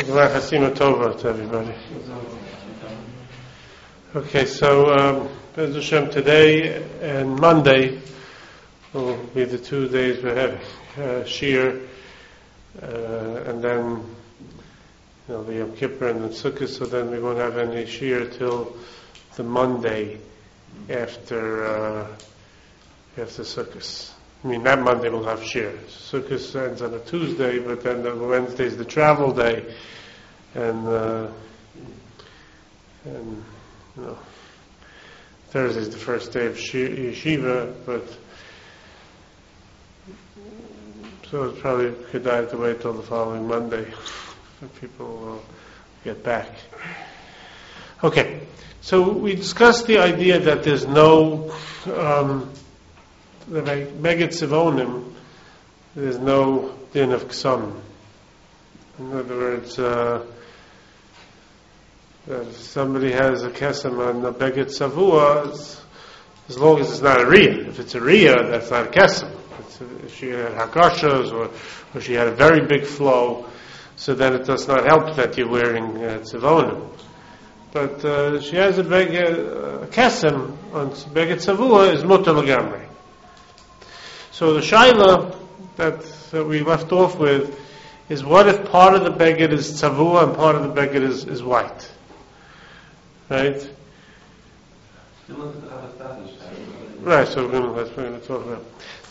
Gemara Chasima Tova to everybody. Okay, so Bez Hashem, today and Monday will be the 2 days we have Shir, and then the Yom Kippur and then Sukkot. So then we won't have any Shir till the Monday after Sukkot. I mean, that Monday we'll have Shir. Sukkot ends on a Tuesday, but then the Wednesday is the travel day, and Thursday is the first day of Yeshiva, but so it's probably good I have to wait till the following Monday for people will get back. Okay, so we discussed the idea that there's no the Megid Tzivonim, there's no din of Ksam. In other words, if somebody has a kesem on the Beged Savua, as long as it's not a Riyah. If it's a Riyah, that's not a kesem. If she had Hakashas or she had a very big flow, so then it does not help that you're wearing Tzivonim. But she has a kesem on Beged Savua is Mutar L'Gamrei. So the Shaila that we left off with is, what if part of the Beged is Tzavua and part of the Beged is white? Right? Right, so that's what we're going to talk about.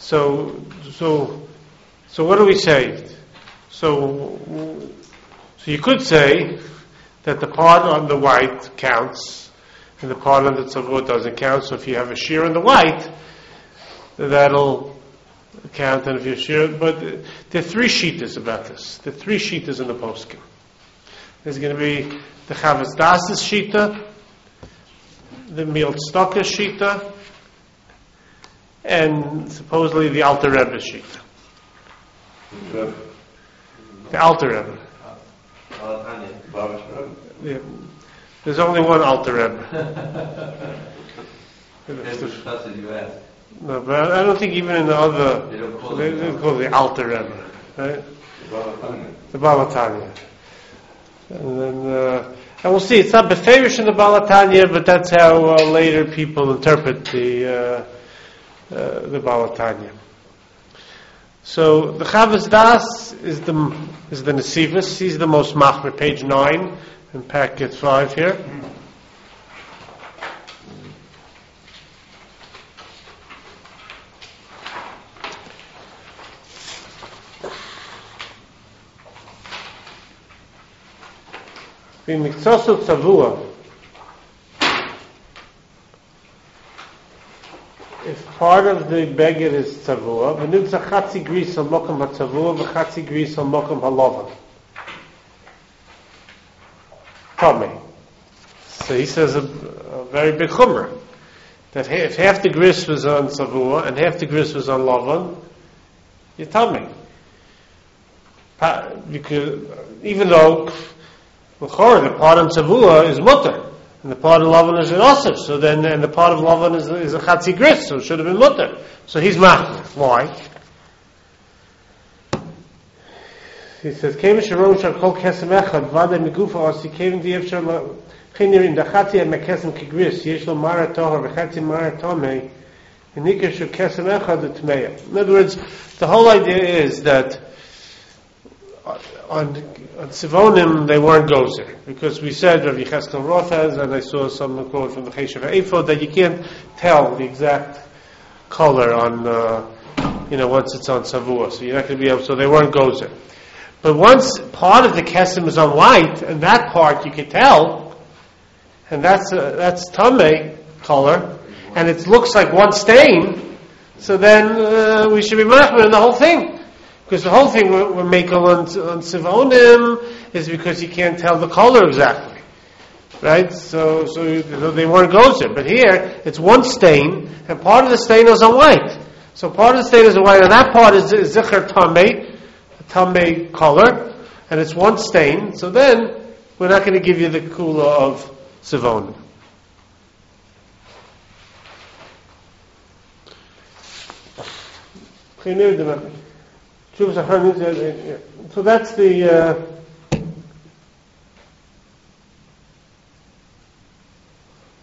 So what do we say? So you could say that the part on the white counts and the part on the Tzavua doesn't count. So if you have a shear on the white, that'll count, and if you're sure, but there are three shittas about this. There are three shittas in the poskim. There's going to be the Chavas Das's shita, the Milt Stocker shita, and supposedly the Alter Rebbe shita. The Alter Rebbe. Yeah. There's only one Alter Rebbe. No, but I don't think even in the other, they call it the Alter Rebbe, right? The Balatanya. And then, and we'll see, it's not Beferish in the Balatanya, but that's how later people interpret the Balatanya. So the Chavas Das is the Nesivus. He's the most machmer, page 9 in packet 5 here. B'mikzosu tzavua, if part of the beged is tzavua, v'nimtza chatzi gris al mokum hatzavua v'chatzi gris al mokum halavan. Tomei. So he says a very big chumrah, that if half the gris was on tzavua and half the gris was on lavan, you tell me. Because even though the part on Tzavua is mutter, and the part of Lavan is an osir. So then, and the part of Lavan is a chatzi gris, so it should have been mutter. So he's machmer. Why? He says, "Kevin Sharon shall call kesem echad v'adei megufa osi kevin di'ev shal chinir in the chatzi and mekesem kigris yesh lo mara tohar v'chatzi mara tomei v'nikar shal kesem echad utmeya." In other words, the whole idea is that on Tzivonim they weren't gozer, because we said Rav Yecheskel Roth has, and I saw some quote from the Cheshav Eifod, that you can't tell the exact color on once it's on Savua, so you're not going to be able. So they weren't gozer. But once part of the kesem is on white, and that part you can tell, and that's tamei color, and it looks like one stain, so then we should be machmer in the whole thing. Because the whole thing we're making on Tzivonim is because you can't tell the color exactly. Right? So they weren't gozer. But here, it's one stain, and part of the stain is on white. So part of the stain is on white, and that part is Zichar Tamei color, and it's one stain, so then we're not going to give you the kula of Tzivonim. So that's the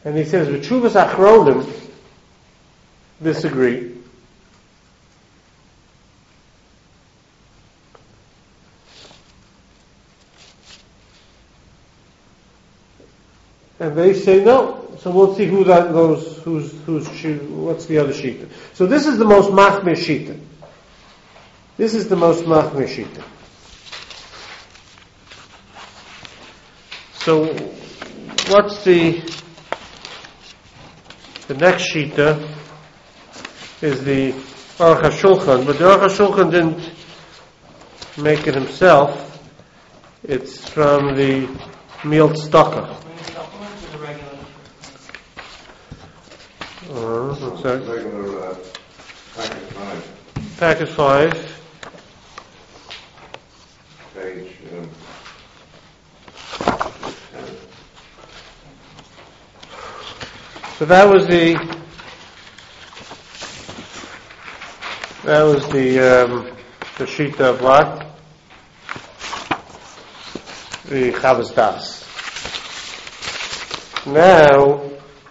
And he says, V'tshuvas achronim disagree. And they say no. So we'll see who that goes. What's the other shita? So this is the most machmir shita. This is the most machmir shita. So what's the next shita? Is the Aruch HaShulchan, but the Aruch HaShulchan didn't make it himself. It's from the Milt Stocker. What's that? Regular packet 5. Packet 5. Page 10. So that was the shita of what? The Chavos Das. Now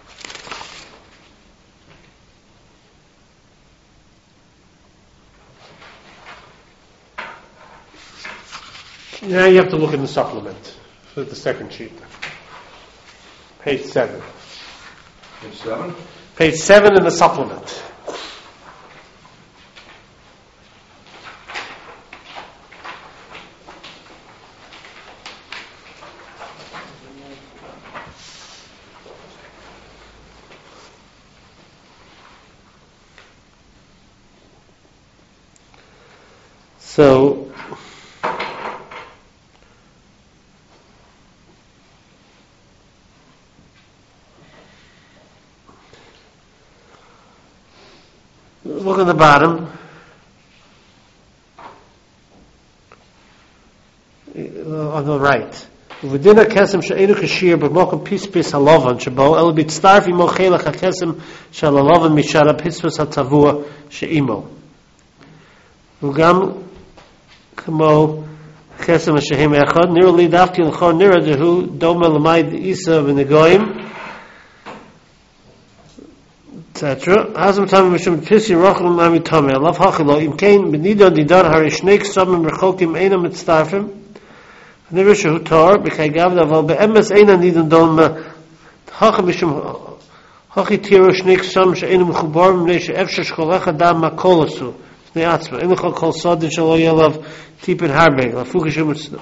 you have to look in the supplement for the second sheet. Page 7. Page 7? Page 7 in the supplement. So look at the bottom. On the right. V'dina kesem she'enu kashir b'mokum pispis halovan shebo el b'tzarf imo chelach hakesem shel halovan mishara pispis hatavua she'imo. V'gam kamo kesem she'hem echad nira li dafti l'chor nira dehu doma l'maid isa v'negoyim etc. Hazam tamim mishum pisi rochel mami tameh alav hachilo im kein b'nidon didar harishneik samim rechokim eina mitztarfim Nirisha Hutar, B'kay Gavda, Val Be'emes Eina Nidon Don Hacha Mishum Hachi Tiro Shnik Sam She'enu Mechubar Mnei She'efshe Shkolech Adam Makolasu B'nei Atzma Enecha Kol Sodin Shalo Yelav Tipin Harbeg Lafuka Shemutzno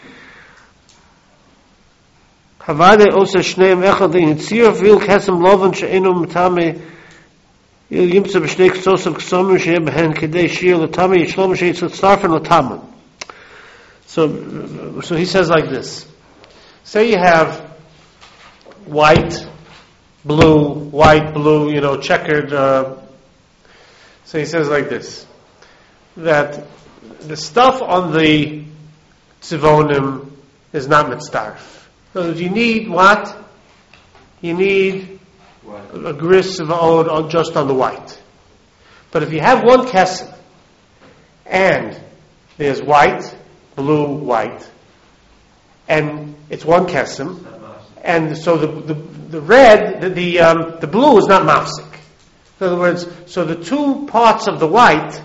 Havade Osa Shneim Echad Yitzir Vil Kesem Lovan She'enu Matame Il Yimtza B'shneik Sosav Ksomim She'e Behen Kedei Shir Latame Yishlom She'etzot Starfen Lataman. So he says like this. Say you have white, blue, checkered. So he says like this, that the stuff on the tzivonim is not mitzdarf. So you need what? You need a gris of od just on the white. But if you have one kesem, and there's white, blue, white, and it's one kesem, and so the red, the blue is not mafsik. In other words, so the two parts of the white,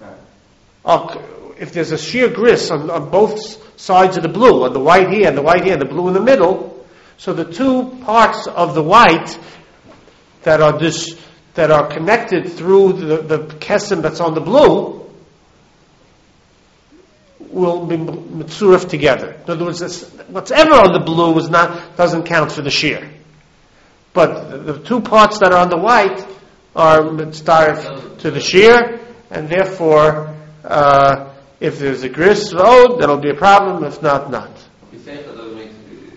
if there's a sheer gris on both sides of the blue, on the white here and the white here, and the blue in the middle, so the two parts of the white that are connected through the kesem that's on the blue will be mitzurif together. In other words, whatever on the blue doesn't count for the shear. But the two parts that are on the white are mitzarif to the shear, and therefore, if there's a gris road, that'll be a problem. If not, not. You say that doesn't make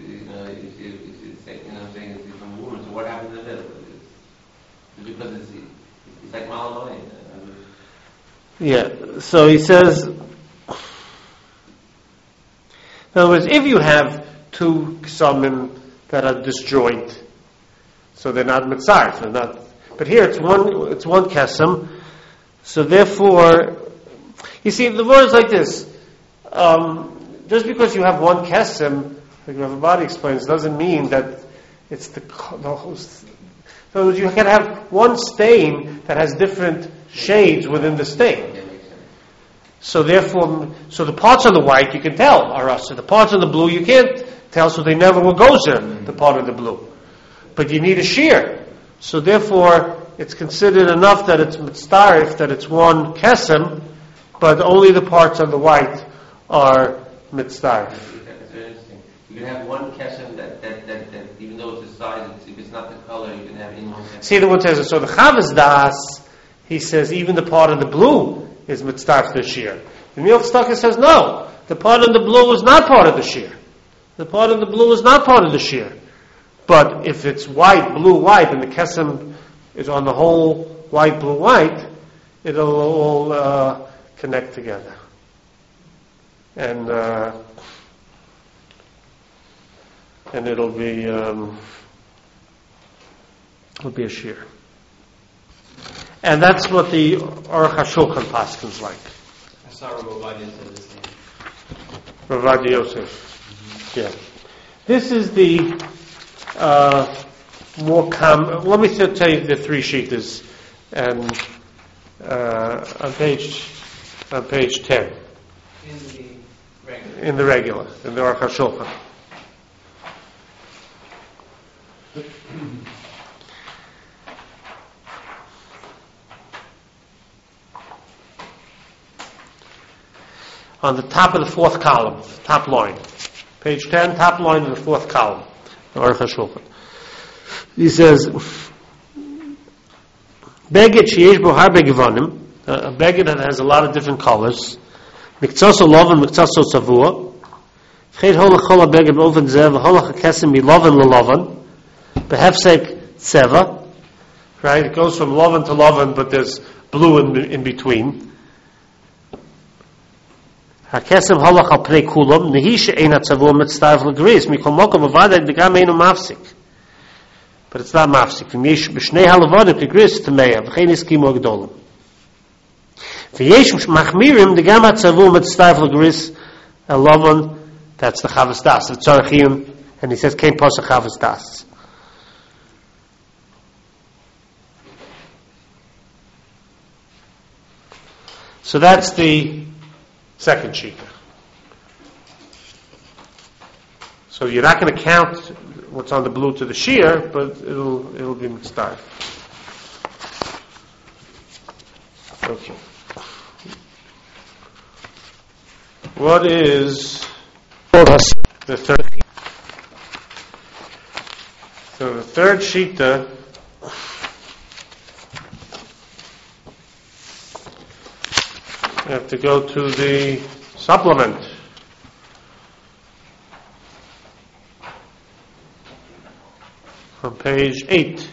saying it's from women. So what happens in the middle? Because it's like Malamai. Yeah. So he says. In other words, if you have two ksamim that are disjoint, so they're not mitzaref, they're not. But here it's one kesem, so therefore, you see, the word is like this. Just because you have one kesem, like Rav Abadi explains, doesn't mean that It's the whole. So you can have one stain that has different shades within the stain. That makes sense. So therefore, the parts on the white you can tell are rasa. The parts on the blue you can't tell, so they never will gozer, the part of the blue. But you need a shear. So therefore, it's considered enough that it's mitzarif, that it's one kesem, but only the parts on the white are mitzarif. That's very interesting. You can have one kesem that even though it's a size, if it's not the color, you can have in one kesem. See, the one says, so the Chavas Das, he says even the part of the blue is mitzarif to the shear. The Milch Stucker says no, the part of the blue is not part of the shear. The part of the blue is not part of the shear. But if it's white, blue, white, and the kesem is on the whole white, blue, white, it'll all connect together. And it'll be a shear. And that's what the Aruch HaShulchan paskins like. I saw Rav Ovadia said the same. Rav Ovadia Yosef. Yeah. This is the more common. Let me tell you the three shittas, and on page 10 in the regular in the Aruch HaShulchan. On the top of the fourth column, top line. Page 10, top line of the fourth column. The Aruch HaShulchan. He says, Beged sheyesh bo harbe gevonim, a beged that has a lot of different colors. Miktzoso loven, miktzoso tzavua. V'chet holach chol ha-beged b'ofen zeh, v'holach ha-kesem mi-loven le-loven, behefsek tzeva. Right? It goes from loven to loven, but there's blue in between. Hakesem halach al pnei kulam nehi she'eina tzavua mitztaref l'gris mikol mokom avadai degam einu mafsik, but it's not mafsik. V'yesh b'shnei halavadim k'gris t'meya v'chein iskimu agdolim. V'yesh machmirim degam tzavua mitztaref l'gris elavan. That's the Chavas Das of Tzarechiyim, and he says kein posach Chavas Das. So that's the second sheet. So you're not going to count what's on the blue to the shear, but it'll be mitzvah. Okay. What is the third? So the third shita we have to go to the supplement. On page 8.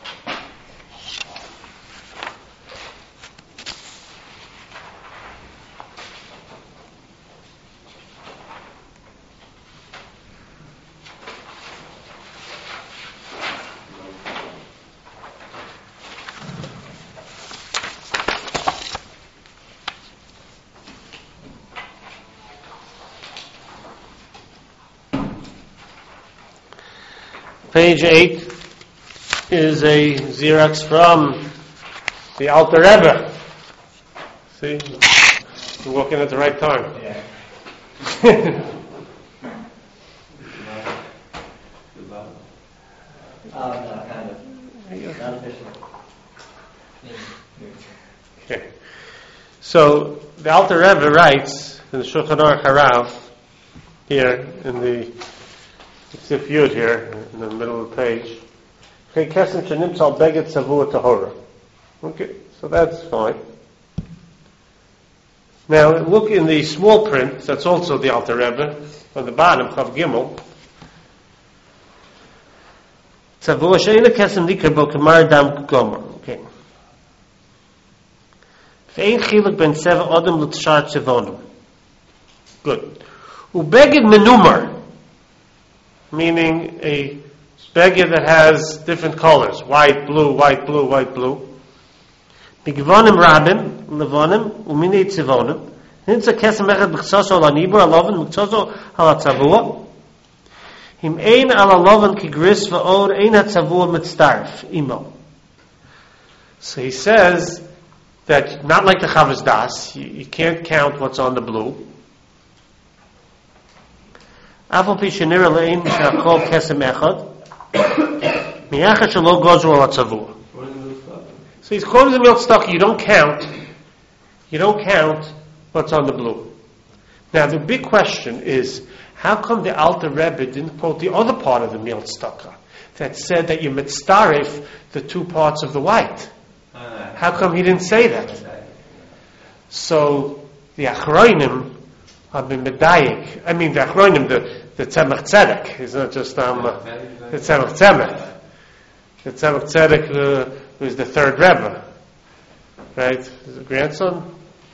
Page 8 is a Xerox from the Alter Rebbe. See? You're walking at the right time. Yeah. No, kind of. Not officially. Okay. So the Alter Rebbe writes in the Shulchan Aruch Harav here in the Sif Yud here in the middle of the page. Okay, so that's fine. Now look in the small print. That's also the Alter Rebbe on the bottom, Chav Gimel. Tzavua she'ena kesem nikar bo kamar dam gomer. Okay. Ve'ein chiluk ben seva odom l'tshar tzevonim. Good. Ubeged menumar, meaning a beged that has different colors, white, blue, white, blue, white, blue. Migvonim rabim, levonim, umini tzevonim. Hinza kesem echad b'chsoso ala nibur, alovin, b'chsoso ala tzavua. Him ein ala lovan ki gris va'od ein hatzavur mitzdarf imo. So he says that not like the Chavos Das, you can't count what's on the blue. Afal pi shenira le'ein sha'kol kesem echad mi'achad shelo gozu al hatzavur. So he's quoting the milk stock. You don't count what's on the blue. Now the big question is, how come the Alter Rebbe didn't quote the other part of the milk stock that said that you mitzdarif the two parts of the white? How come he didn't say that? So the Achronim have been medayik. I mean the Achronim, the Tzemach Tzedek, is not just the Tzemach Tzemach. The Tzemach Tzedek was the third Rebbe, right? His grandson.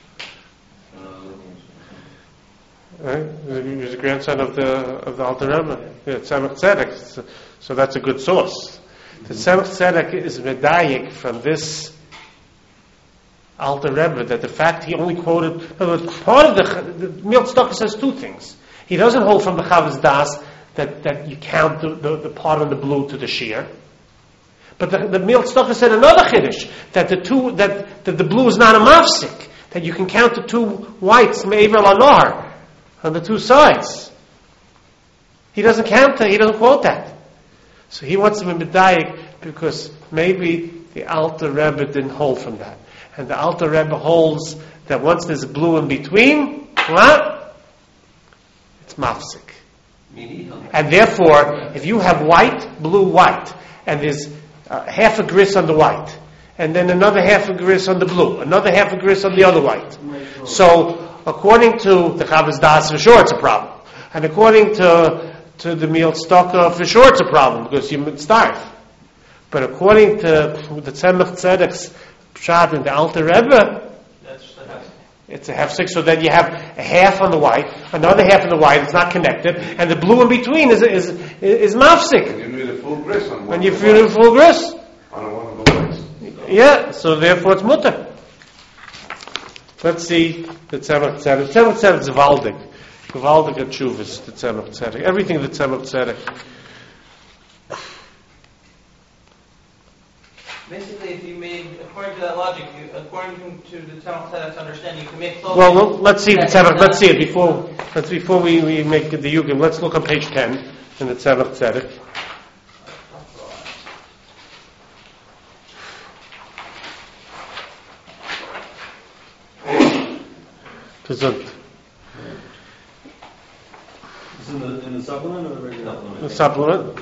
Right? He was a grandson of the Alter Rebbe, Tzemach Tzedek. So that's a good source. The Tzemach Tzedek is medayik from this Alter Rebbe that the fact he only quoted part of the Milch Stocker says two things. He doesn't hold from the Chavos Das that you count the part on the blue to the shear. But the Milch Stocker said another chiddush that the blue is not a mafsik, that you can count the two whites me'ever lanohar on the two sides. He doesn't count that. He doesn't quote that. So he wants to be medayik because maybe the Alter Rebbe didn't hold from that, and the Alter Rebbe holds that once there's a blue in between, what? It's mafsik. And therefore, if you have white, blue, white, and there's half a gris on the white, and then another half a gris on the blue, another half a gris on the other white. So, according to the Chavos Das, for sure it's a problem. And according to the Milch Stocker, for sure it's a problem, because you mitzdarf. But according to the Tzemach Tzedek's pshat in the Alter Rebbe, it's a hefsek, so that you have a half on the white, another half on the white, it's not connected, and the blue in between is mafsik. And you need a full gris on one. When you feel a full gris. On one of the whites. Yeah, so therefore it's mutter. Let's see the Tzemach Tzedek. Tzemach Tzedek is Valdik. Valdik and Chuvas, the Tzemach Tzedek. Everything the Tzemach Tzedek. Basically, if you made, according to that logic, according to the Tzemach Tzedek's understanding, you can make clothing. Well, let's see the Tzemach. Let's see it before we make the Yugim. Let's look on page 10 in the Tzemach Tzedek. Gesund. Is in the supplement or the regular supplement? The supplement.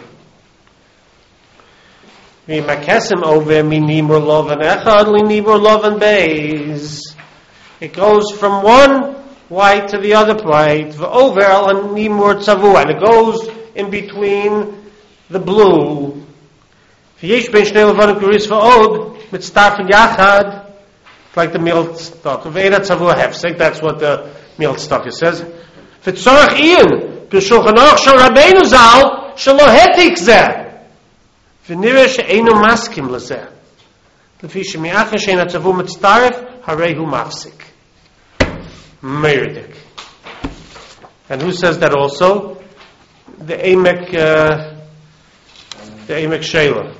V'makesim over minimur lovan echad linimur lovan beis. It goes from one white to the other white. V'over al nimur tzavua, and it goes in between the blue. V'yesh ben shnei levanim kuris v'od mitztarfen yachad. Like the Milch Stocker. V'eina tzavua hefsek. That's what the Milch Stocker says. V'tzorach iyan b'shulchan aruch shel Rabbeinu Zal shelo hetik zeh. V'nireh she'einu maskim lezeh. Lefi shemi'achar she'eina tzavua mitztaref harehu mafsik. Meirdik. And who says that also? The Emek Sheila.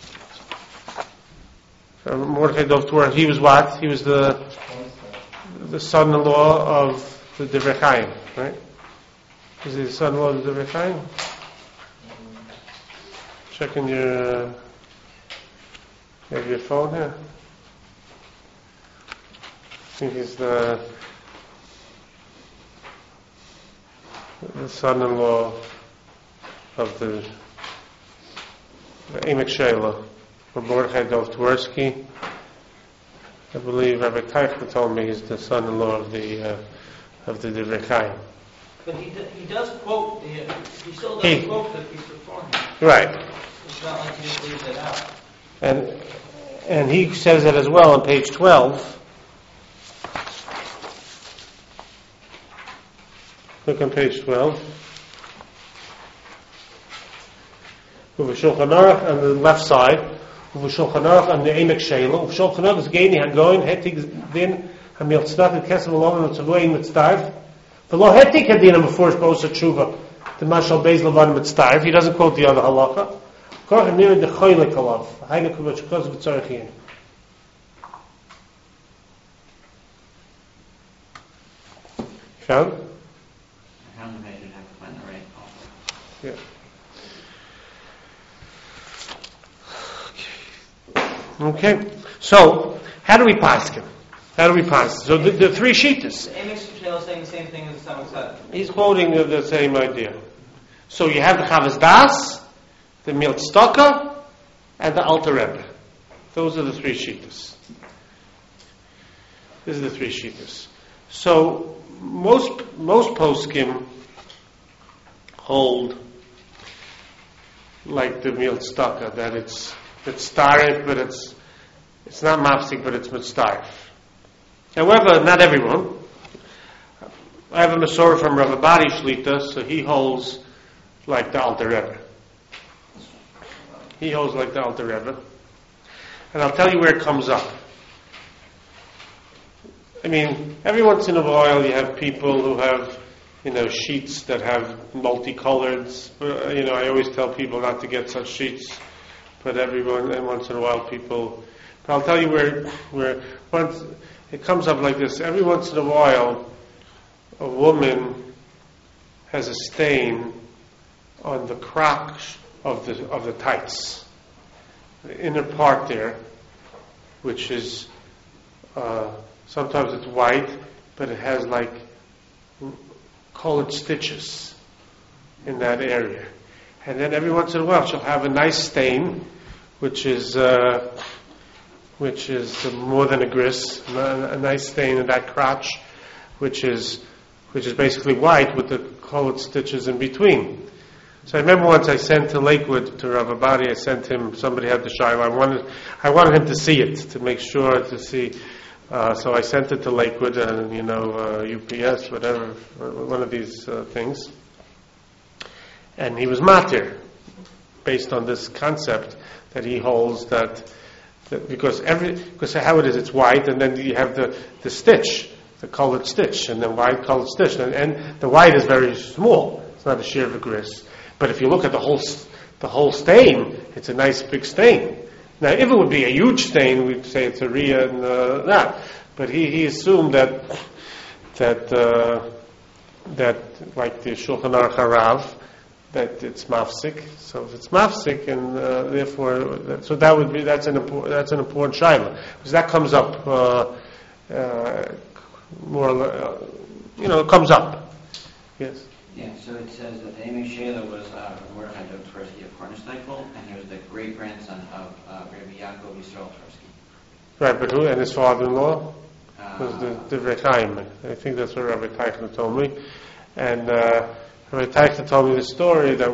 Mordechai Dov Torah. He was what? He was the son-in-law of the Divrei Chaim, right? Is he the son-in-law of the Divrei Chaim? Checking your you have your phone here. I think he's the son-in-law of the Emek Sheila. Mordechai Dov Twersky. I believe Rabbi Teichman told me he's the son-in-law of the Divrei Chaim. But he does quote, he still does quote the piece beforehand. Right. It's not like he just leaves it out. And he says it as well on page 12. Look on page 12. With a Shulchan Aruch on the left side. With Shulchan Aruch and the Emek Sheila. With Shulchan Aruch is Geini Hangoin Hetig Din Hamil Tzedek Kesem Alon Tzavoin Mitzdarf. The Lo Hetik Hadinam before Shposa Tshuva the Mashal Beis Levan Mitzdarif. He doesn't quote the other halacha. Koch near the choylik alav. Hainu kuvach koz v'tzorachin. Found? I found the page, I'd have to find the right author. Yeah. Okay. So, how do we pass him? How do we pass? So the three shittas. The Amish Shale is saying the same thing as the Samach said. He's quoting the same idea. So you have the Chavas Das, the Milt Staka, and the Alter Rebbe. Those are the three shittas. These are the three shittas. So most poskim hold like the Milt Staka, that it's starif, but it's not mafsik, but it's mitzdarif. However, not everyone. I have a Masorah from Rav Abadi Shlita, so he holds like the Alter Rebbe. He holds like the Alter Rebbe. And I'll tell you where it comes up. I mean, every once in a while you have people who have, sheets that have multicolored. I always tell people not to get such sheets, but once in a while people. But I'll tell you where once it comes up like this. Every once in a while, a woman has a stain on the crotch of the tights, the inner part there, which is sometimes it's white, but it has like colored stitches in that area. And then every once in a while she'll have a nice stain, which is more than a gris, a nice stain in that crotch, which is basically white with the colored stitches in between. So I remember once I sent to Lakewood to Rav Abadi. I sent him. Somebody had the shiloh. I wanted him to see it, to make sure to see. So I sent it to Lakewood and UPS, whatever, one of these things. And he was matir, based on this concept that he holds that because how it is, it's white, and then you have the stitch, the colored stitch, and the white colored stitch, and the white is very small. It's not a sheer gris. But if you look at the whole stain, it's a nice big stain. Now, if it would be a huge stain, we'd say it's a riyah and that. But he assumed that like the Shulchan Aruch Harav, that it's mafsik. So if it's mafsik, and therefore, that's an important shaila, because that comes up it comes up. Yes. Yeah, so it says that Amy Shaler was Mordechai Dov Tversky of Kornsteipel, and he was the great-grandson of Rabbi Yaakov Yisrael Tversky. Right, but who? And his father-in-law was the Rechaim. I think that's what Rabbi Teichner told me. And Rabbi Teichner told me the story that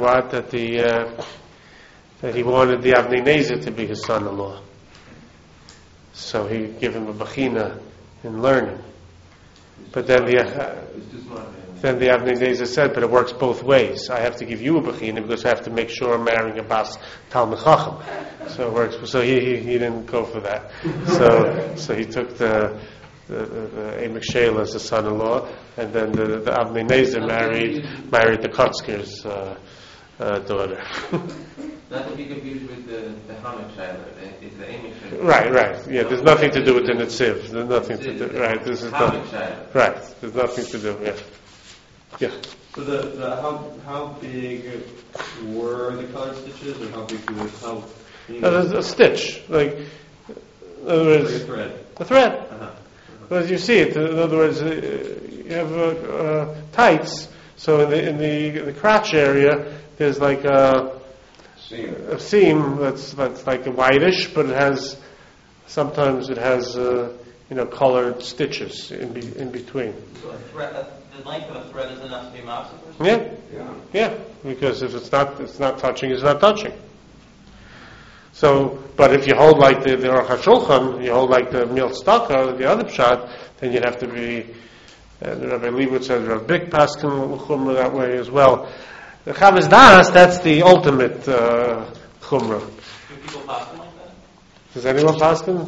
he wanted the Avnei Nezer to be his son-in-law. So he gave him a bechina in learning. But then the Avnei Nezer said, but it works both ways. I have to give you a bechina because I have to make sure I'm marrying a bas Talmid Chacham. So it works. So he didn't go for that. So he took the Amish Shela as a son-in-law, and then the Avnei Nezer married the Kotzker's daughter. Not to be confused with the Hamik Shela. It's the Amish Shela. Right. Yeah, there's nothing to do with the Netziv. There's nothing to do. Right. This is Hamik Shela. Right. There's nothing to do. Yeah. Yeah. So how big were the colored stitches, or how big was There's a stitch, like in other words, like a thread. A thread. Uh-huh. As you see it, in other words, you have tights. So in the crotch area, there's like a seam that's like a whitish, but sometimes it has colored stitches in between. So the length of a thread is enough to be mafsik? Yeah. Because if it's not touching, it's not touching. So, but if you hold like the Aruch HaShulchan, you hold like the Milt Staka, the other pshat, then you'd have to be. Rabbi Leibowitz says Rav Bik Paskin Chumrah that way as well. The Chavas Das, that's the ultimate Chumrah. Do people paskin like that? Does anyone Paskin?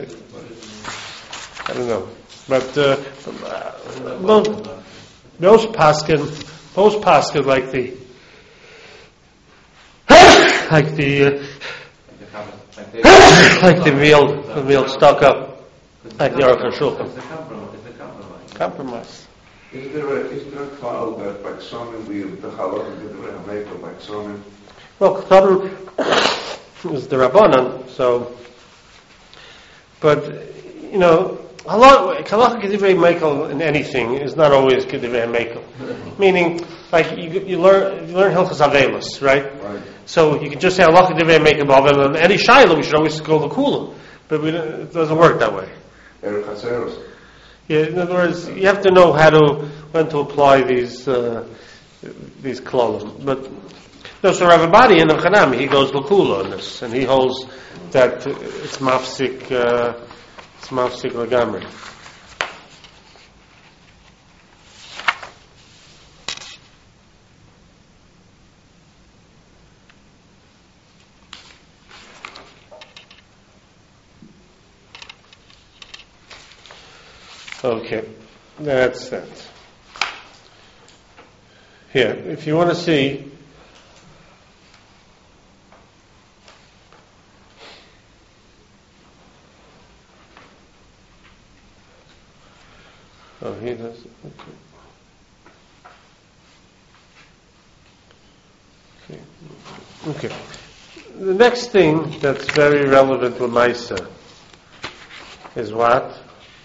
I don't know, but most Paskin like the like the like the meal stuck up, like the Aruch HaShulchan. It's a compromise. Compromise. Is there a cloud that by Xonim the halach and the Rehameka by Xonim? Well, K'tavim is the Rabbanan, so, but, you know, halacha K'divrei Mekel in anything is not always K'divrei Mekel. Meaning, like, you learn Hilchas Avelos, right? Right. So you can just say halacha K'divrei Mekel, but on any Shaila we should always go to Kula. But it doesn't work that way. Erev Chatzeros. Yeah, in other words, you have to know when to apply these klolim. But no, so Rav Abadi in the Chanami, he goes l'kula on this, and he holds that it's mafsik legamri. Okay, that's that. Here, if you want to see, he does. Okay. The next thing that's very relevant to Maisa is what?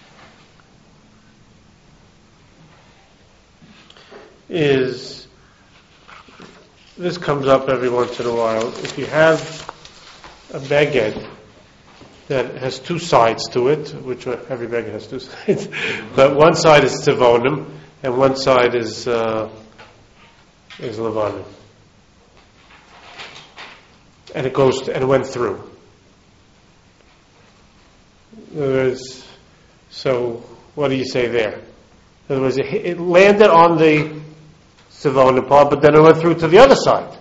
This comes up every once in a while. If you have a beged that has two sides to it, which every beged has two sides, but one side is tzivonim and one side is levanim, and it went through. In other words, so what do you say there? In other words, it landed on the tzivonim part, but then it went through to the other side.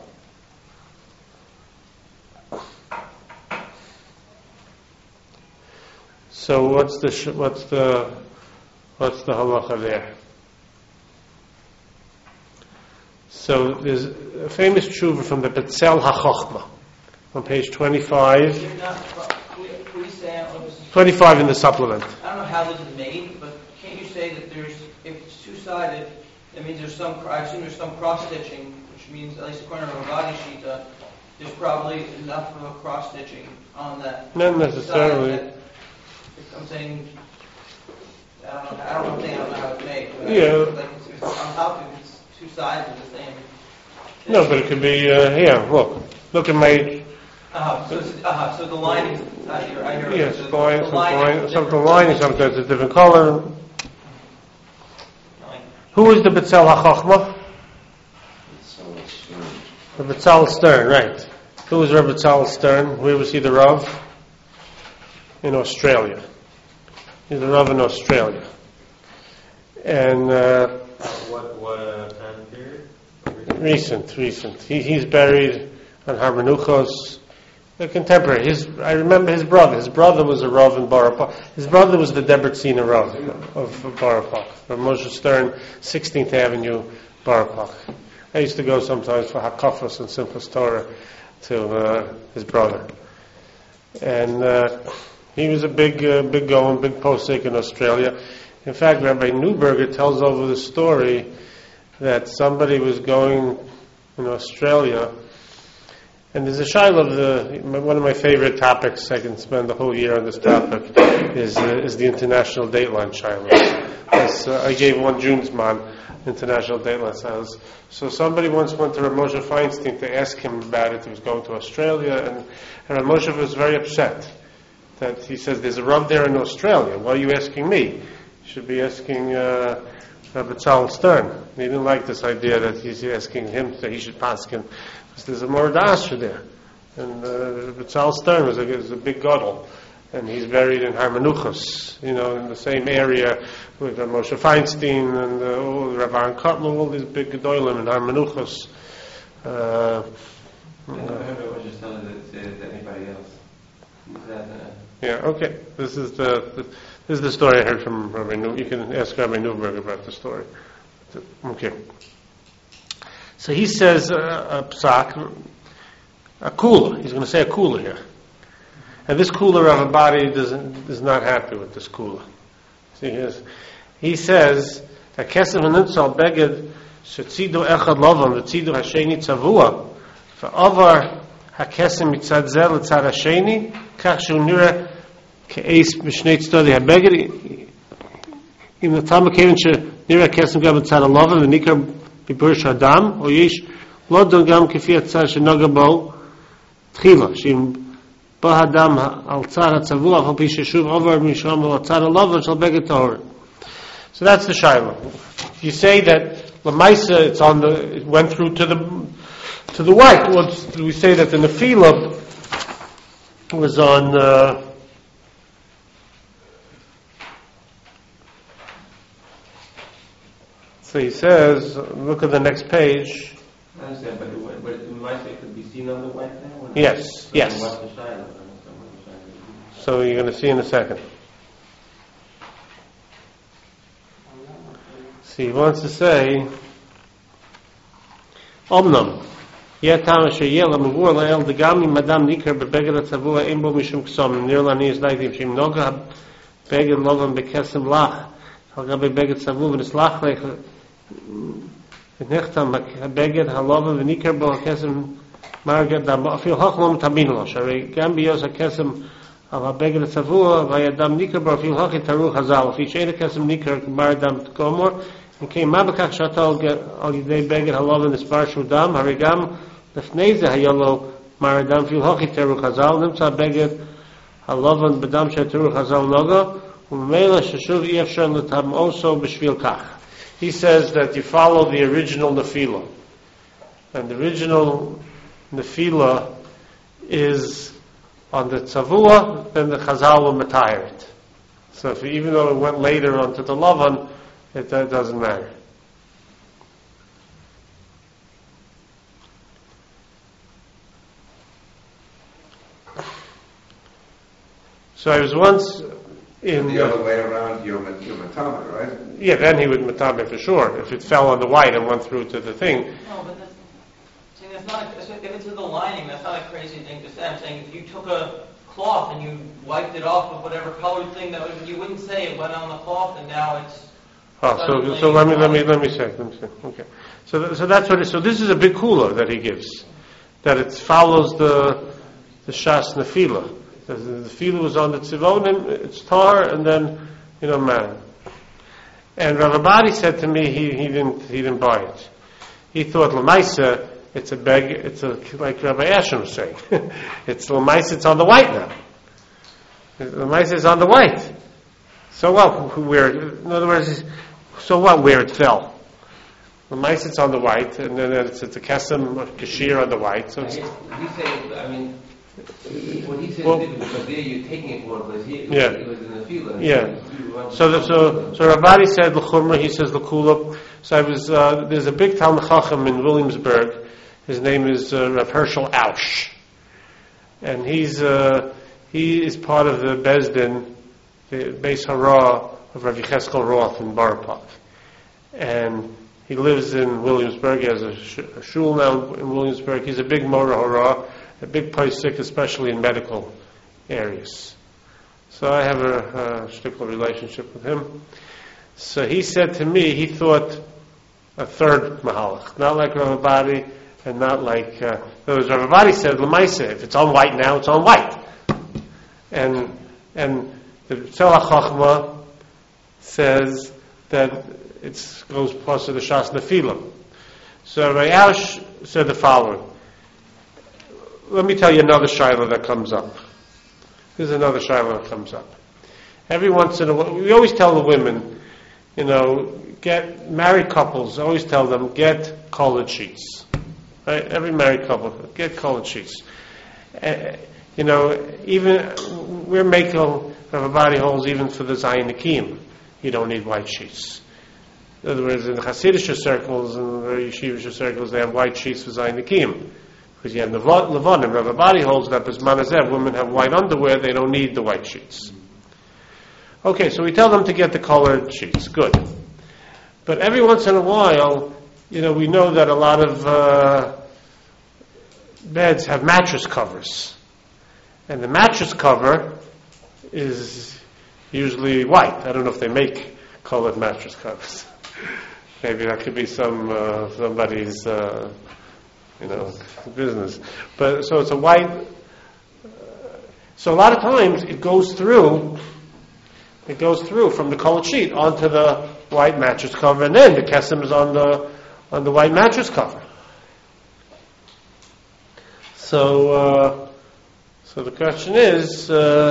So what's the halacha there? So there's a famous tshuva from the Betzel HaChochma on page 25. 25 in the supplement. I don't know how this is made, but can't you say that if it's two-sided, that means I assume there's some cross-stitching, which means, at least according to Ravadi Shita, there's probably enough of a cross-stitching on that. Not necessarily. I'm saying, I don't know how it's made. But Yeah. It's on top of it's two sides of the same. No, but it could be here. Look at my. So the lining is. I hear Yes, the the lining sometimes a different color. Who is the Betzel HaChochma? The Betzel Stern, right. Who is Rav Betzel Stern? Where was he the Rav? In Australia. He's the Rav in Australia. And What time period? recent. He's buried on Har Menuchos. The contemporary. I remember his brother. His brother was a Rav in Borough Park. His brother was the Debretzina Rav of Borough Park. From Moshe Stern, 16th Avenue, Borough Park. I used to go sometimes for Hakafos and Simchas Torah to his brother. And he was a big posek in Australia. In fact, Rabbi Neuberger tells over the story that somebody was going in Australia. And there's a shaila one of my favorite topics. I can spend the whole year on this topic. Is the international dateline shaila. I gave one Junesman international dateline shaila. So somebody once went to Rav Moshe Feinstein to ask him about it. He was going to Australia, and Rav Moshe was very upset. That he says there's a Rav there in Australia. Why are you asking me? You should be asking Rav Betzel Stern. He didn't like this idea that he's asking him that he should pass him. There's a Moradasha there, and Betzel Stern was a big gadol, and he's buried in Har Menuchos, in the same area with Moshe Feinstein and Rabban Kotler, all these big gadolim in Har Menuchos. I was just telling that anybody else. Yeah. Okay. This is the story I heard from Rabbi Neuberger. You can ask Rabbi Neuberger about the story. Okay. So he says, Psak, a cooler. He's going to say a cooler here. And this cooler of a body is not happy with this cooler. See, he says, "Hakesem v'nitzal beged shetzidu echad lovam v'tzidu hasheni tzavua v'avar hakesem mitzad zeh l'tzad hasheni kach shu nira ke'eis b'shnei tzaddi habeged im l'tam kevin she nira hakesem gam l'tzad halovam v'nikar b'burish adam o yesh lo don gam kefi atzad shenoga bo tchila shim Bahadam al tzara tzavua al pishishuv over mishram al tzara lava shall beg it tahor. So that's the shiloh. You say that lemaisa it went through to the white. We say that the nefila was on. So he says, look at the next page. I understand, but it could be seen on the white now? Yes. So you're going to see in a second. See, he wants to say, Omnam, Yetam Sheyel Amvur Lael Degami Madam Nikar Bebeged Tzavua Imbo Mishum Ksom Nir Lani Zlaytim Shim Noga Beged Lovam Bekesem Lach Halgabe Beged Tzavu V'Nislach Lech V'Nechtam Beged Halovam V'Nikar Bo Kesem Marged Dam Afil Hochlom Tabinlo Shari Gam Biyos HaKesem Al HaBeged Tzavua V'Yadam Nikar Bo Afil Hochi Taru Chazal Fi Shein HaKesem Nikar Bar Dam Tkomor and came Mabakach Shatal Al Yidei Beged Halovam Nisbar Shudam Harigam Lefnei Ze Hayolo Maradam Fil Hochi Taru Chazal Nimtza Beged Halovam B'Dam Shataru Chazal Noga U'Mela Sheshuv Yefshar L'Tam also B'Shvil Kach. He says that you follow the original nefila. And the original nefila is on the tzavua, then the chazal will retire it. So even though it went later onto the lavan, that doesn't matter. So I was once in the other way around, you're matama, right? Yeah, then he would matame for sure. If it fell on the white and went through to the thing. No, but that's not. If it's in the lining, that's not a crazy thing to say. I'm saying if you took a cloth and you wiped it off with whatever colored thing you wouldn't say it went on the cloth and now it's. So let me say. Okay. So that's what. So this is a big cooler that he gives, that it follows the shas nefila. The nefila was on the tzivonim, it's tar, and then man. And Rav Abadi said to me he didn't buy it. He thought lemaisa it's a beg, like Rabbi Asher was saying. It's lemaisa, it's on the white now. Lemaisa is on the white. So what? In other words, so what? Where it fell? Lemaisa it's on the white, and then it's a kesem kashir on the white. So what he said because there you're taking it for, but here it was in the field. Yeah. So Rabbi said l'chumra. He says l'kula. So I was there's a big Talmud Chacham in Williamsburg. His name is Rav Herschel Ausch, and he is part of the Bezdin, the Beis Hara of Rav Yecheskel Roth in Borough Park, and he lives in Williamsburg. He has a shul now in Williamsburg. He's a big Morah Hara, a big paisik, especially in medical areas. So I have a shtickle relationship with him. So he said to me, he thought a third mahalach, not like Rav Abadi, and not like Rav Abadi said, L'maisa, if it's on white now, it's on white. And the Tzela Chachma says that it goes plus to the Shas Nefila. So Rabbi Ausch said the following. Let me tell you another shiloh that comes up. There's another shiloh that comes up. Every once in a while, we always tell the women, get married couples, always tell them, get colored sheets. Right? Every married couple, get colored sheets. Even, we're making everybody holds even for the Zayin Nakim. You don't need white sheets. In other words, in the Hasidic circles and the Yeshivish circles, they have white sheets for Zayin Nakim. Because you have Levonim. Rav Abadi holds that Bisman Hazev, women have white underwear, they don't need the white sheets. Okay, so we tell them to get the colored sheets. Good. But every once in a while, we know that a lot of beds have mattress covers. And the mattress cover is usually white. I don't know if they make colored mattress covers. Maybe that could be somebody's business. But so it's a white. So a lot of times it goes through from the colored sheet onto the white mattress cover, and then the kesem is on the white mattress cover. So the question is,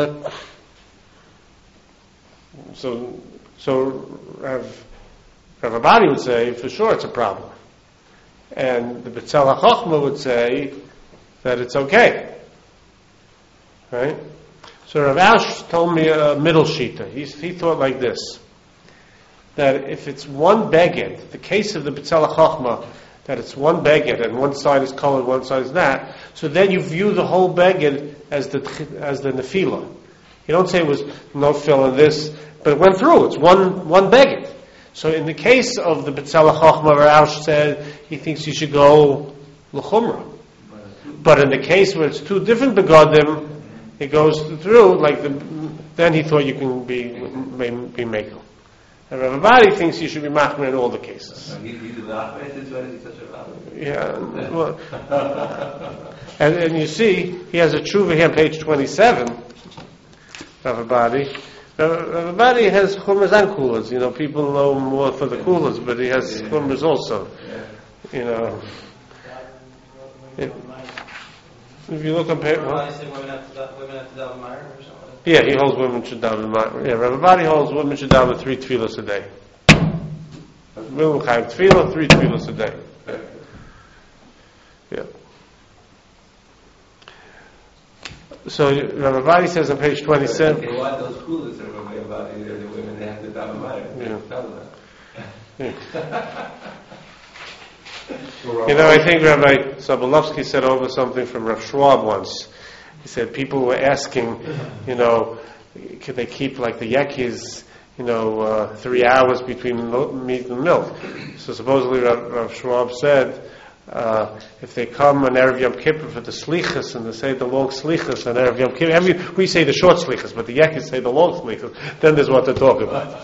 Rav Abadi would say for sure it's a problem, and the B'Tzel HaChochma would say that it's okay, right? So Rav Ash told me a middle shita. He thought like this, that if it's one beged, the case of the B'Tzel HaChochma, that it's one beged and one side is colored, one side is that, so then you view the whole beged as the nefila. You don't say it was no fill in this, but it went through. It's one beged. So in the case of the B'Tzel HaChochma, Rav Ash said he thinks you should go l'chumra. But in the case where it's two different begadim, it goes through, then he thought you can be mekel. And Rav Abadi thinks you should be machmer in all the cases. Yeah, well, and you see, he has a tshuva here on page 27, Rav Abadi. Rav Abadi has chumras and kulas. People know more for the kulas, but he has chumras also. If you look on page... Women have to daven Meir or something? Yeah, he holds women should daven Meir. Yeah, Rav Abadi holds women should daven 3 tefillos a day. Women chayv tefillah, 3 tefillos a day. Yeah. So Rav Abadi says on page 27... They want those coolers that Rav Abadi, the women, they have to daven Meir. Yeah. I think Rabbi Sobolovsky said over something from Rav Schwab once. He said people were asking, could they keep like the yekis, 3 hours between meat and milk? So supposedly Rav Schwab said, if they come on Erev Yom Kippur for the slichas, and they say the long slichas on Erev Yom Kippur, we say the short slichas, but the yekis say the long slichas, then there's what to talk about.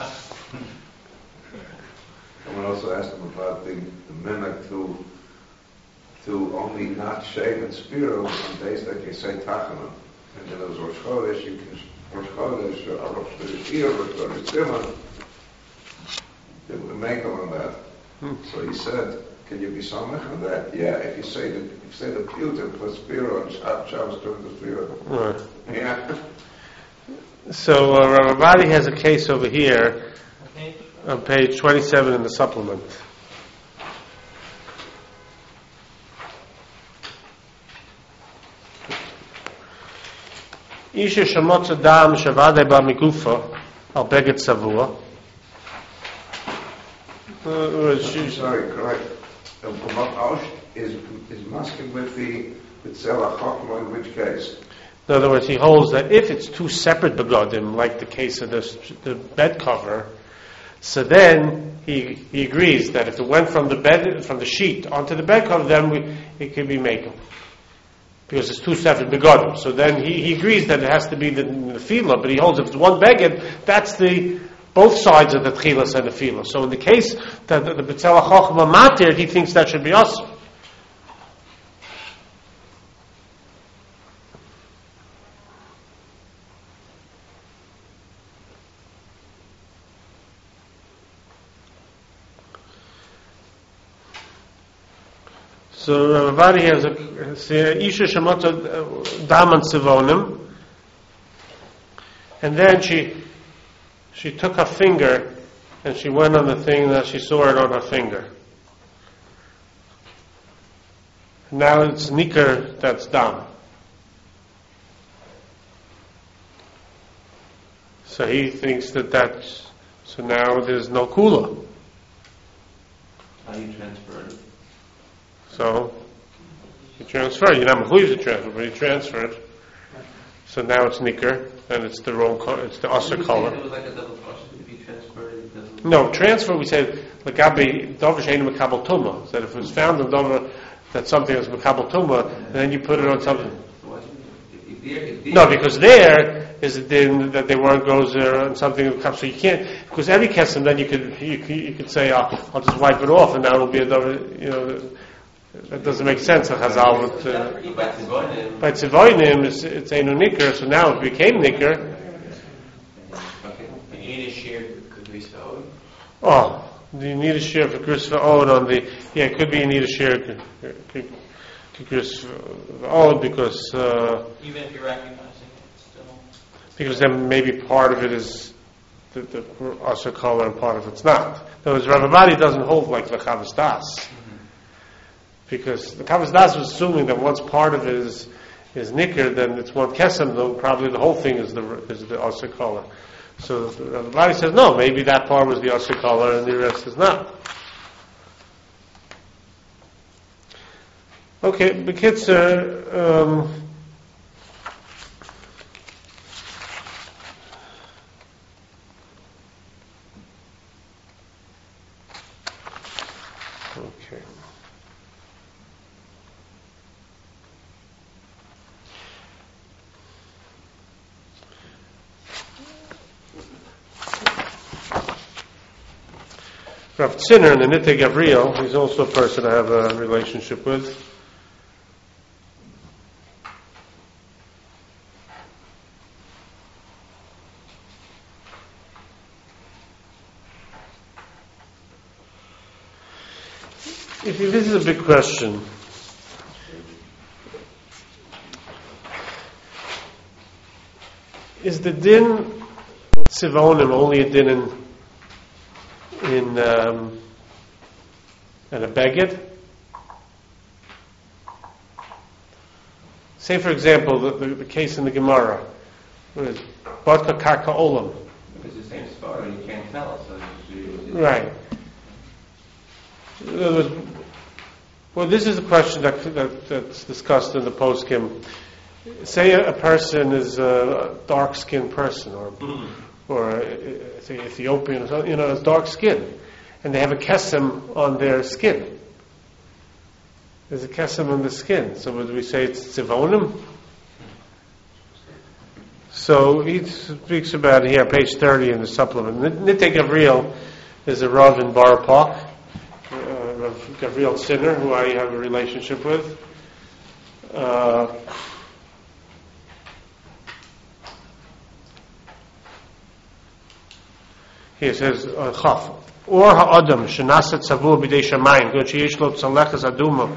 Someone also asked him about the mimic to only not shave and spear on days that you say Tachanun. And then there's Rosh Chodesh, you can Rosh Chodesh, Rosh Chodesh Iyar, Rosh Chodesh Tzimah. They would make them on that. So he said, can you be samech on that? Yeah, if you say the Piyutim plus spear on Shabbos during the spear. Right. Yeah. So Rav Abadi has a case over here on page 27 in the supplement. Isha shemotza dam shavade ba migufa al beged savua. I'm sorry, correct. Rav is masking with the B'Tzel HaChochma, in which case? In other words, he holds that if it's 2 separate begadim, like the case of the bed cover, so then he agrees that if it went from the sheet onto the bed cover, then it could be mekel, because it's 2 separate begadim. So then he agrees that it has to be the nefila, but he holds if it's one beged, that's both sides of the tchilas and the nefila. So in the case that the B'Tzel HaChochma matir, he thinks that should be asur. So Rav Abadi has a Isha Shemota Daman Sivonim, and then she took her finger and she went on the thing that she saw it on her finger. Now it's Nikar that's Dam. So he thinks so now there's no Kula. How you transfer it? So, you transfer. You're not mechuyev to transfer, but you transferred. So now it's nicker, and it's the usher color. It was like a double process to be transferred. No, transfer. We said lagabi dover she'enu mekabel tuma. That if it was found in dover that something is Mekabel Tumah, and then you put it on something. So what's if No, because there is a din that they weren't gozer and something will come. So you can't, because every kesem, then you could say, I'll just wipe it off, and that will be another. That doesn't make sense. A chazal would. By tzivonim, it's einu nicker. So now it became nicker. And you need a shear kugris v'od? Oh, do you need a shear for kugris v'od on the? Yeah, it could be you need a shear kugris v'od because. Even if you're recognizing it, still. Because then maybe part of it is the Asher color and part of it's not. In other words, Rav Avadi doesn't hold like the Chavos Das. Because the Chavos Das was assuming that once part of it is nicker, then it's one kesem, though probably the whole thing is the Asher color. So Rav Avadi says, no, maybe that part was the Asher color and the rest is not. Okay, B'kitzur, okay. Rav Zinner in the Nittei Gabriel, he's also a person I have a relationship with. This is a big question. Is the din tzivonim only a din in a beged? Say, for example, the case in the Gemara, what is Badka Karka Olam? It's the same spot, you can't tell. So right. In other words, well, this is a question that's discussed in the poskim. Say a person is a dark-skinned person, or say Ethiopian, or something, has dark skin, and they have a kesem on their skin. There's a kesem on the skin. So would we say it's tzivonim? So he speaks about it here, page 30 in the supplement. Nittei Gabriel is a Rav in Borough Park. Rav Gabriel Zinner, who I have a relationship with. He says, Chaf, or ha'adam, shenasat savur b'dei shamayim, good sheyesh lo tzalechas aduma,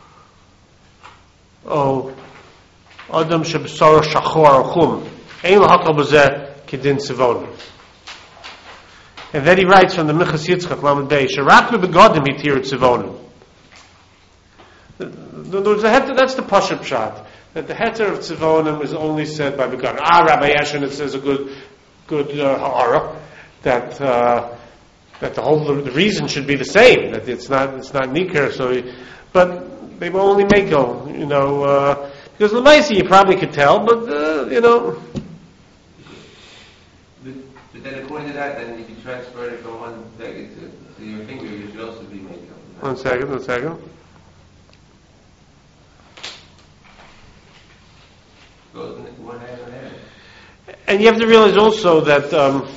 o adam sheb'saro shachor chum, ein l'hakal b'zeh kedin tzivonim. And then he writes from the Minchas Yitzchak Lamed Bey, Sharak begodim hitir tzivonim. That's the Pashup shot. That the heter of tzivonim is only said by begodim. Rabbi Yeshin, it says a good ha'ara, that the reason should be the same, that it's not nikar. So, but they will only make go, because the Lamaisi you probably could tell, but But then according to that, then if you transfer it from one leg to your finger, you should also be making up. One second. Goes one hand on hand. And you have to realize also that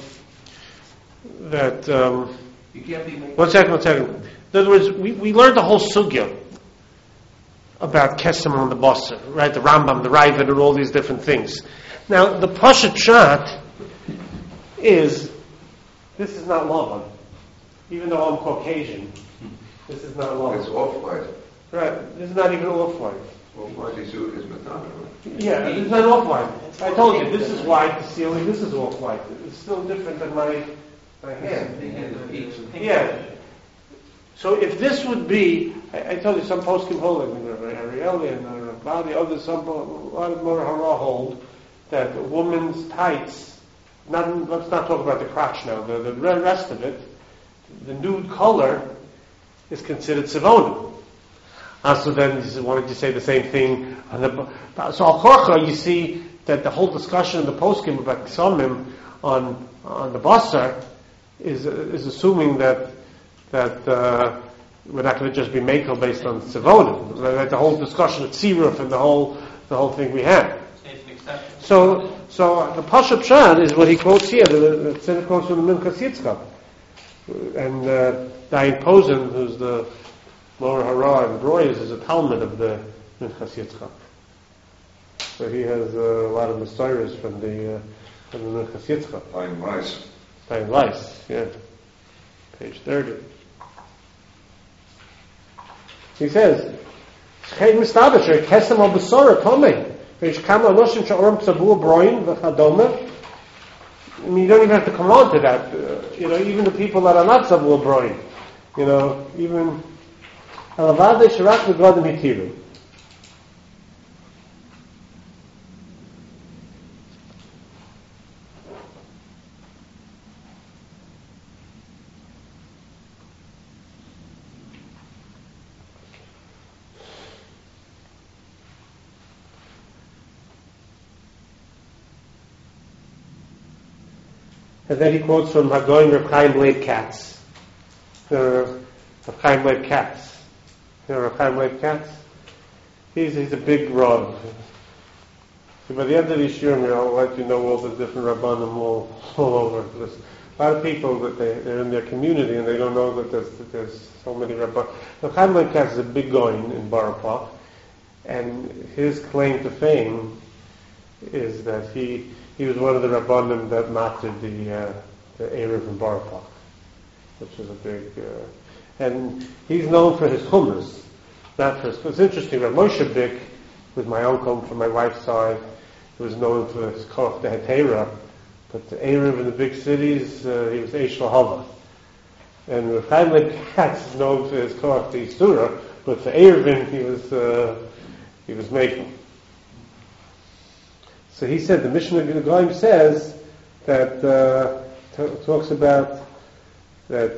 You can't be making. One second. In other words, we learned the whole sugya about kesem on the basar, right? The Rambam, the Raavad, and all these different things. Now, the Pashat Shat is, this is not Lavan. Even though I'm Caucasian, this is not Lavan. It's off-white. Right, this is not even off-white. Off-white is matana, right? Yeah, it's not off-white. I told you, this is white, the ceiling, this is off-white. It's still different than my hand. Yeah. So if this would be, I told you, some poskim hold, like Arieli and Rabbi, others, a lot of more hara hold, that a woman's tights, let's not talk about the crotch now, the rest of it, the nude color is considered tzivonim. So then, why don't you say the same thing? So al-Chorcha, you see that the whole discussion in the poskim about Ksomim on the Basar is assuming that we're not going to just be makel based on tzivonim. Like the whole discussion of tziruf and the whole thing we had. So the Pashup Pshat is what he quotes here. The Tzedek quotes from the Minchas Yitzchak, and Dayan Posen, who's the Mor Hara and Broyes, is a Talmud of the Minchas Yitzchak. So he has a lot of Messiahs from the Minchas Yitzchak. Dayan Weiss, yeah, page 30. He says, "Chen mistaber kesem al besora tomei." I mean, you don't even have to come on to that. Even the people that are not Zabul Broin, even Alavade Shirak V'Godim Hitiru. And then he quotes from Hagoyim Reb Chaim Leib Katz. Reb Chaim Leib Katz. Reb Chaim Leib Katz? He's a big Rav. So by the end of this year, I'll let you know all the different Rabbanim all over. There's a lot of people that they're in their community and they don't know that there's so many Rabbanim. Reb Chaim Leib Katz is a big goyin in Borough, and his claim to fame is that he was one of the Rabbanim that mastered the Erev in Borough, which is a big... and he's known for his hummus, not for his... It's interesting, Rav Moshe Bick was my uncle from my wife's side. He was known for his koch the Hetera, but the Erev in the big cities, he was Eish Lahava. And Rav Chaim Leib Katz is known for his koch the Isura, but the Erev he was making. So he said, the Mishnah Goyim says that, talks about that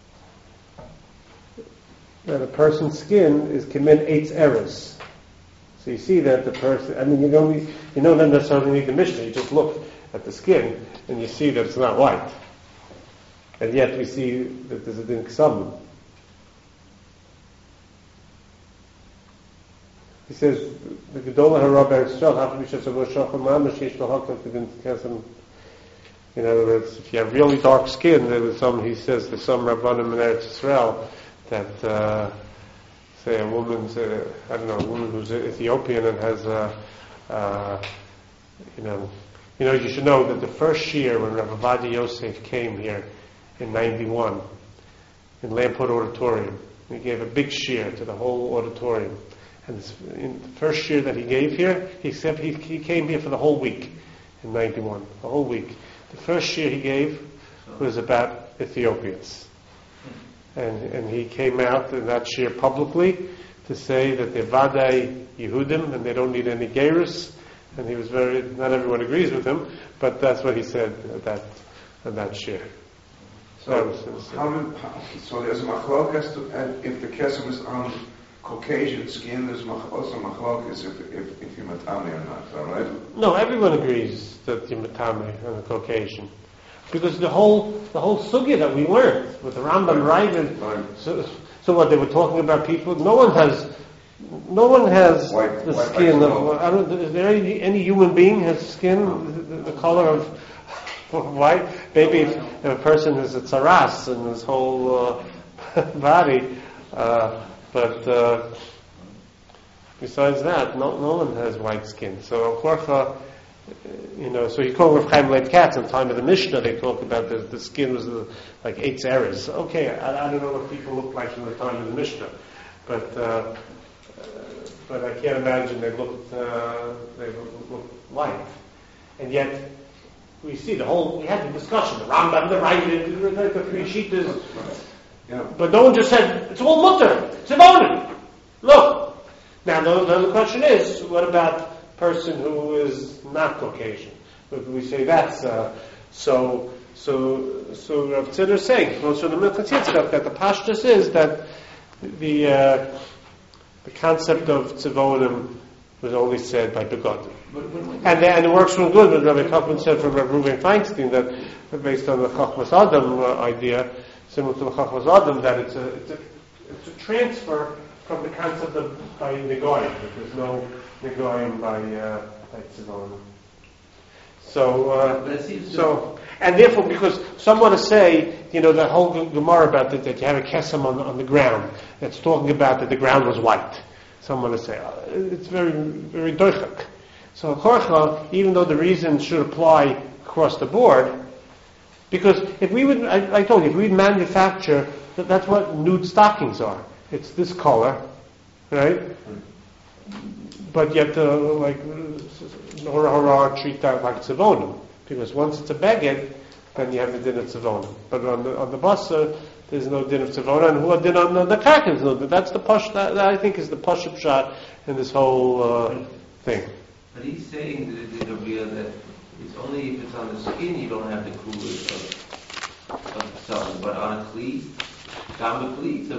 a person's skin is kimin eitz eres. So you see that the person, you don't necessarily need the Mishnah, you just look at the skin and you see that it's not white. And yet we see that there's a din ksabim. He says, the Gedolah Harab Eretz Yisrael, Hafi B'Shem Savo Shochem Mamash Yesh L'Hokam Kedin Kesem. In other words, if you have really dark skin, he says there's some Rabbanim in Eretz Yisrael that, say a woman who's Ethiopian and has you should know that the first year when Rav Ovadia Yosef came here in 91, in Lamport Auditorium, he gave a big shiur to the whole auditorium. And in the first year that he gave here, he came here for the whole week in 91, the whole week. The first year he gave was about Ethiopians. And he came out in that year publicly to say that they're Vadai Yehudim and they don't need any Gerus. And he was not everyone agrees with him, but that's what he said at that year. So there's a machlokas, and if the kesem is on Caucasian skin, there's also machlokas if you're matame or not, all right? No, everyone agrees that you're matame on a Caucasian, because the whole sugya that we learned with the Rambam right. So what they were talking about people. No one has the skin of. Is there any human being has skin the color of white? Maybe if a person has a tsaras in his whole body. But besides that, no one has white skin. So of course, so you call Rav Chaim Leib Katz in the time of the Mishnah. They talk about the skin was like eitz eres. Okay, I don't know what people look like in the time of the Mishnah, but I can't imagine they looked white. And yet we see we had the discussion, the Rambam, the Ravid, the three Shittas. Yeah. But no one just said, it's all mutter, it's imonim. Look. Now the question is, what about a person who is not Caucasian? But we say that's, so Rav Tzidder is saying, also the Minchas Yitzchak, that the pashtus is that the concept of tzivonim was only said by begotten. And it works from good, what Rabbi Kaufman said from Rav Reuven Feinstein, that based on the Chachmas Adam idea, similar to the Chachmas Adam, that it's it's a transfer from the concept of by Negoyim, but there's no Negoyim by Tzivonim. So, and therefore, because some want to say, the whole Gemara about that you have a kesem on the ground, that's talking about that the ground was white. Some want to say, it's very, very doichak. So, Korcha, even though the reason should apply across the board, because if we would, I told you, if we'd manufacture, that's what nude stockings are. It's this color, right? But yet, Nora treat that like tzavonim, because once it's a beged, then you have the din of tzavonim. But on the basa, there's no din of tzavonim, and who din on the karka? No, that's the push. That I think is the push-up shot in this whole thing. But he's saying that it's only if it's on the skin you don't have the coolers of the sun, but on a cleat. Well,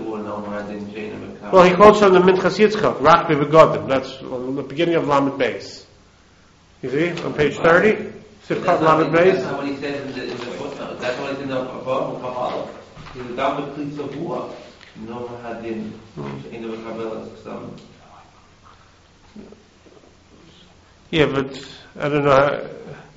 he quotes from the Minchas Yitzchak, Rak Begodim. That's on the beginning of Lamed Beis. You see, on page 30, Sifkat Lamed Beis. That's not what he says in the footnote. That's what it's in the above Kabbalah. The Gam Klitz of Hua. No Hadin in the Kabbalah. Yeah, but I don't know.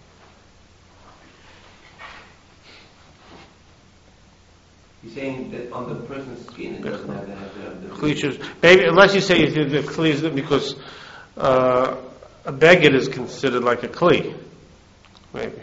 He's saying that on the person's skin it doesn't have to have the Cleaches. Maybe, unless you say the kli, because a beged is considered like a kli. Maybe.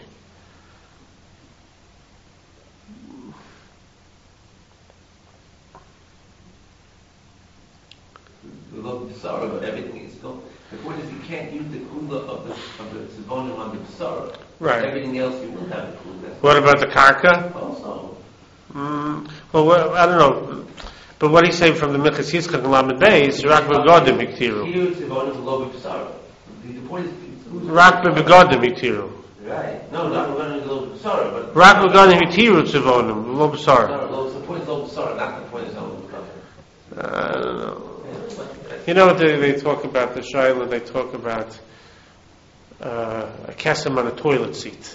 We love the B'sara, but everything is still. The point is you can't use the kula of the tzivonim on the B'sara. Right. Everything else you will have the kula. What about the karka? Also. Well, I don't know. But what he's saying from the Minchas Yitzchak and Lamed Beis, Rak Begodim Iktiru. Here it's tzivonim below B'sara. The point is. Rak Begodim Iktiru. Right. No, not below B'sara, but. Rak Begodim Iktiru Tzivonim, below B'sara. The point is low B'sara, not the point is on B'sara. I don't know. You know what they talk about, the Shaila, they talk about a kesem on a toilet seat.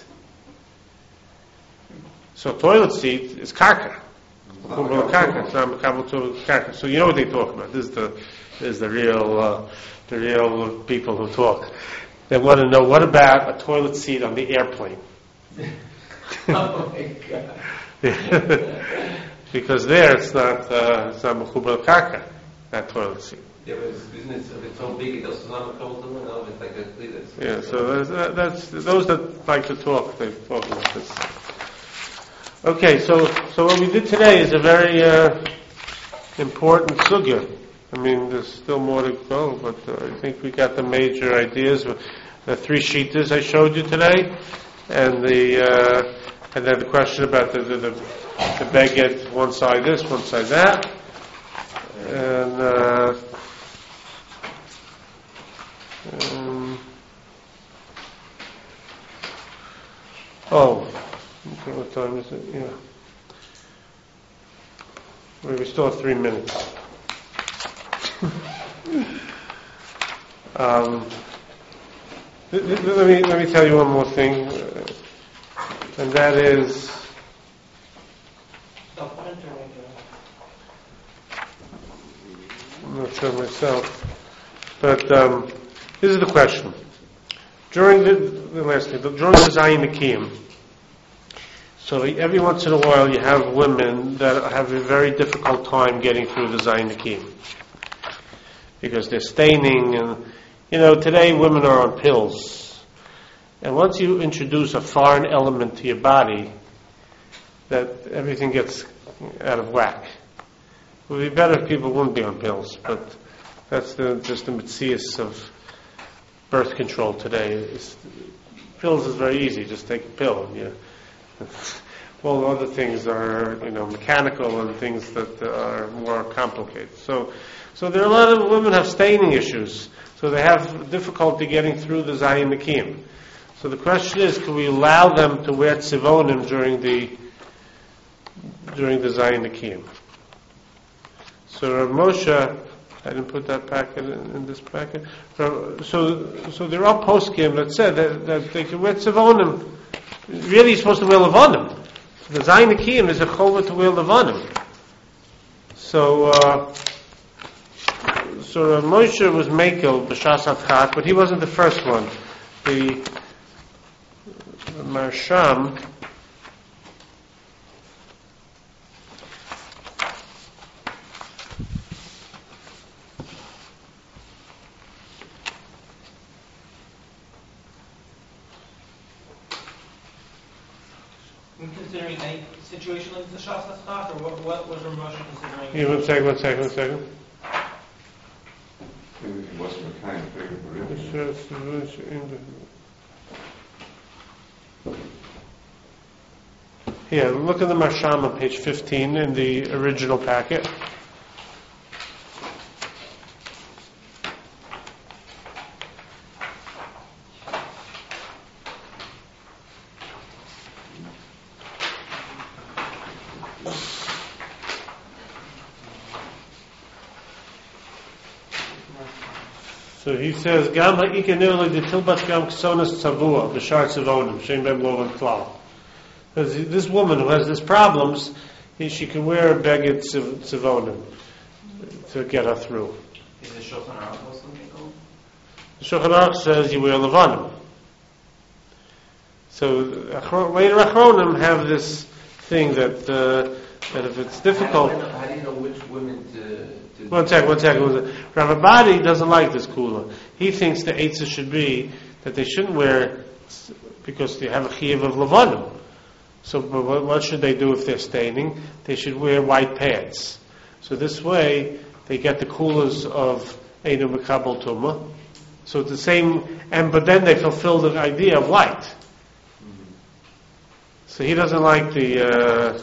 So toilet seat is karka. It's not makabel to karka. So you know what they talk about. This is the real people who talk. They want to know, what about a toilet seat on the airplane? Oh my God. Because there it's not makabel karka, that toilet seat. Yeah, but isn't it, if it's so big, it doesn't not come to one. No, it's like a cleat. Yeah, so that's those that like to talk. They talk about this. Okay, so what we did today is a very important sugya. I mean, there's still more to go, but I think we got the major ideas. The three shittas I showed you today, and then the question about the beged, one side this, one side that, and. Okay, what time is it? Yeah. We still have 3 minutes. Let me tell you one more thing, and that is. I'm not sure myself, but this is the question. During the Zayin Akiyim, so every once in a while you have women that have a very difficult time getting through the Zayin Akiyim because they're staining, and today women are on pills, and once you introduce a foreign element to your body, that everything gets out of whack. It would be better if people wouldn't be on pills, but that's just the metzias of birth control today. Pills is very easy. Just take a pill. All the other things are, mechanical and things that are more complicated. So there are a lot of women have staining issues. So they have difficulty getting through the Zayin Akiyim. So the question is, can we allow them to wear tzivonim during the Zayin Akiyim? So Rav Moshe, I didn't put that packet in this packet. So there are poskim that said that they can wear tzivonim. Really, you're supposed to wear levanim. The Zayin Akiyim is a chova to wear levanim. So Moshe was Mekel b'shas Adchak, but he wasn't the first one. The Marsham. Considering any situation like the Shas Hatzchak, or what was Rav Moshe considering? Yeah, one second. Maybe it wasn't a kind of figure for him. Yeah, look at the Marsham on page 15 in the original packet. So he says, "Gam ha'ikenerli detilbat gam ksonas tzavua b'shar tzivonim shem bem lovan klal." Because this woman who has these problems, she can wear a beged tzivonim to get her through. Is the Shulchan Aruch also Mekel? The Shulchan Aruch says you wear levanim. So later Achronim have this thing that if it's difficult. How do you know which women to One second. Rav Abadi doesn't like this kula. He thinks the eitzah should be that they shouldn't wear, because they have a chiyuv of levanim. So what should they do if they're staining? They should wear white pants. So this way they get the kulas of Einu Mekabel Tumah. So it's the same, but then they fulfill the idea of white. So he doesn't like the.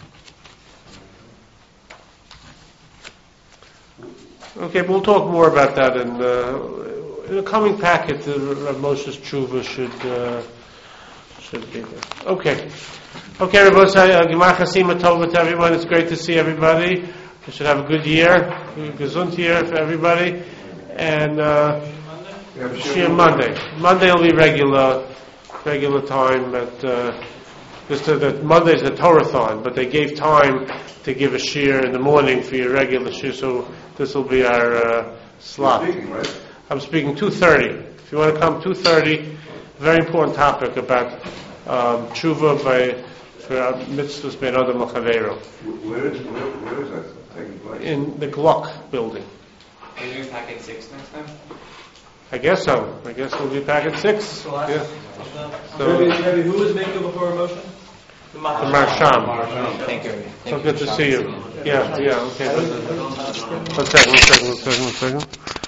Okay, we'll talk more about that in the coming packet. Rav Moshe's tshuva should be there. Okay, Rabbi Gemar Chasima Tova to everyone. It's great to see everybody. We should have a good year, gesund year for everybody, and Shir Monday. Monday will be regular time at. That Monday's the Torathon, but they gave time to give a shir in the morning for your regular shir, so this will be our slot. You're speaking, right? I'm speaking 2:30. If you want to come 2:30, very important topic about tshuva for mitzvahs ben adam l'chaveiro. Where is that taking place? In the Glock building. Are you doing packet 6 next time? I guess so. I guess we'll be back at 6. Yeah. So, Rabbi, who was Mekel before motion? the Marsham. Thank you. So good to see you. Yeah, okay. One second.